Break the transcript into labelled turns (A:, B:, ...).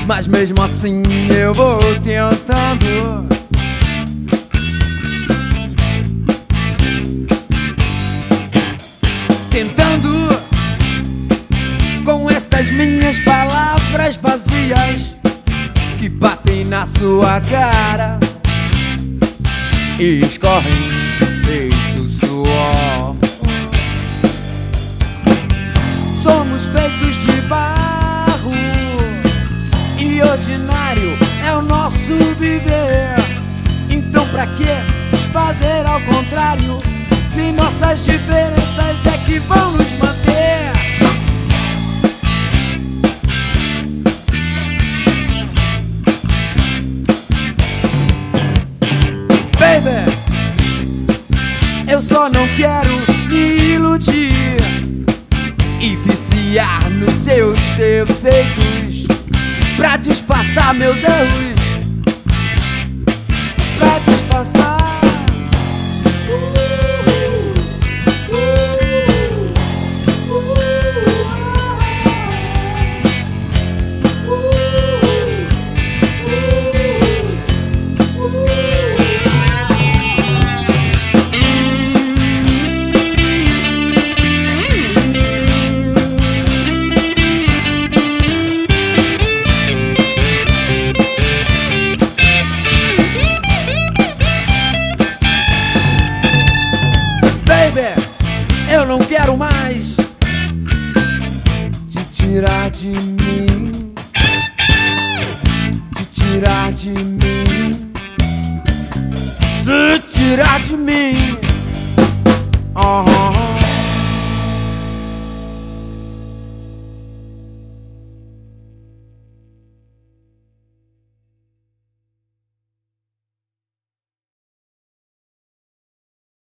A: mas mesmo assim eu vou tentando. Tentando com estas minhas palavras vazias que batem na sua cara e escorrem feito suor. Somos feitos de barro e ordinário é o nosso viver. Então pra que fazer ao contrário, se nossas diferenças é que vão nos manter? Baby, eu só não quero me iludir e viciar nos seus defeitos pra disfarçar meus erros, pra disfarçar. Eu não quero mais te tirar de mim, te tirar de mim, te tirar de mim.